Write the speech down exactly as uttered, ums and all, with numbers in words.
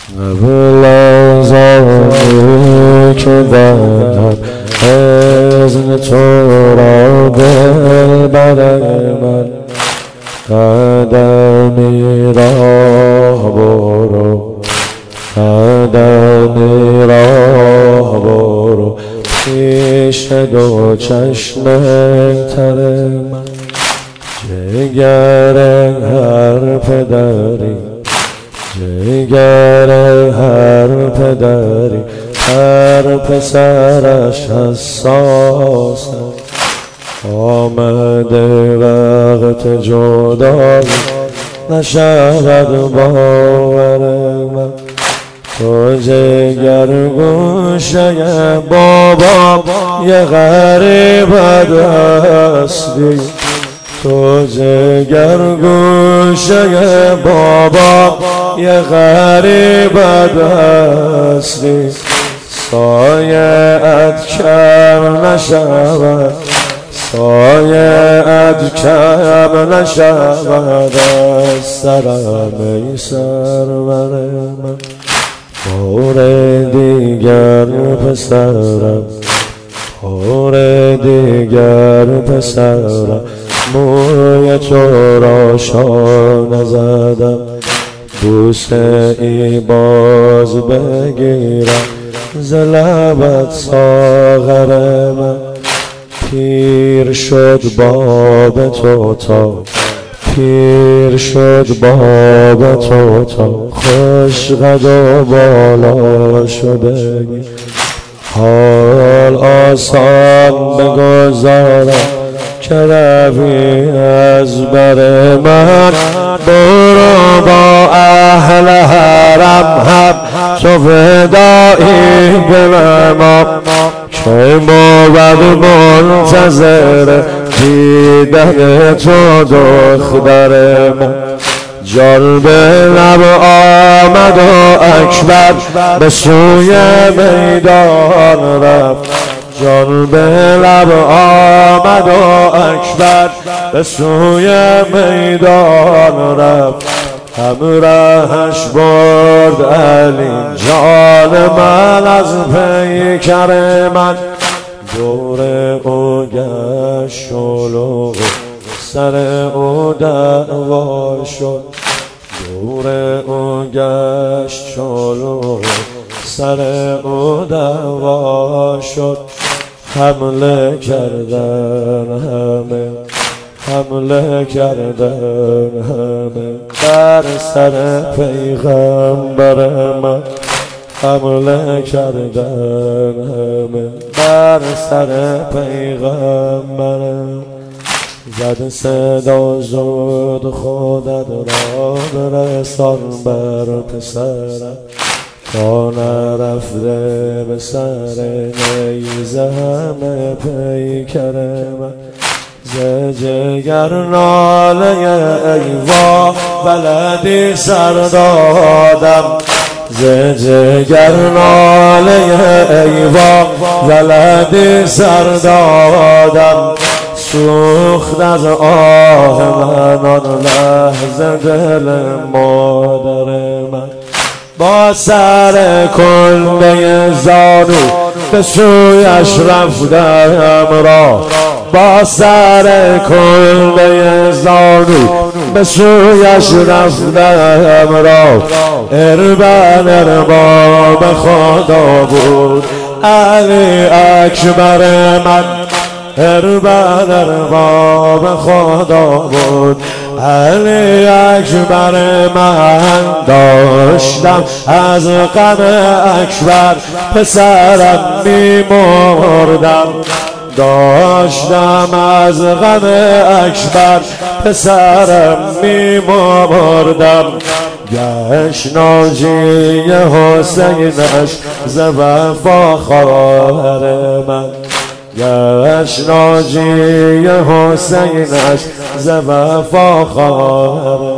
نبلازانی که در ازن تو را دل بر من قدمی راه برو قدمی راه برو پیش دو چشم تر من جگر هر پدری جگر هر پدری هر پسرش حساس آمده وقت جدایی نشود باور من تو جگر گوشه بابا یه غریب هستی تو جگر گوشه بابا یه غریب هستی سایه ات کم نشود سایه ات کم نشود از سرم ای سرور من بار دیگر پسرم بار دیگر پسرم موی تو را شانه زدم بوسه ای باز بگیرم ز لبت ساغر من پیر شد باب تو تا پیر شد باب تو تا خوش قد و بالا شده حال آسان بگذارم که روی از بر من برو با اهل حرم هم تو فدایی به ما که بود منتظر دیدن تو دختر من جان به لب آمد و اکبر به سوی میدان رفت جان به لب آمد و اکبر به سوی میدان رفت همراهش برد علی جان من از پیکر من دور او گشت شلوغ سر او دعوا شد دور او گشت شلوغ سر او دعوا شد حمله کردن همه حمله کردن همه بر سر پیغمبر من حمله کردن همه بر سر پیغمبرم زد صدا زود خودت را برسان بر پسرم تا نرفته به سر نیزه همه پیکر من ز جگر ناله ایوا بلدی سر دادم ز جگر ناله ایوا بلدی سر دادم سوخت از آه من آن لحظه دل مادر من با سر کلبه زانو به سویش رفتم را با سر کلبه زانو به سویش رفتم را اربن ارباب خدا بود علی اکبر من اربن ارباب خدا بود علی اکبر من داشتم از غم اکبر پسرم میمردم داشتم از غم اکبر پسرم میمردم گشت ناجی حسینش ز وفا خواهر من گشت ناجی حسینش ز وفا خواهر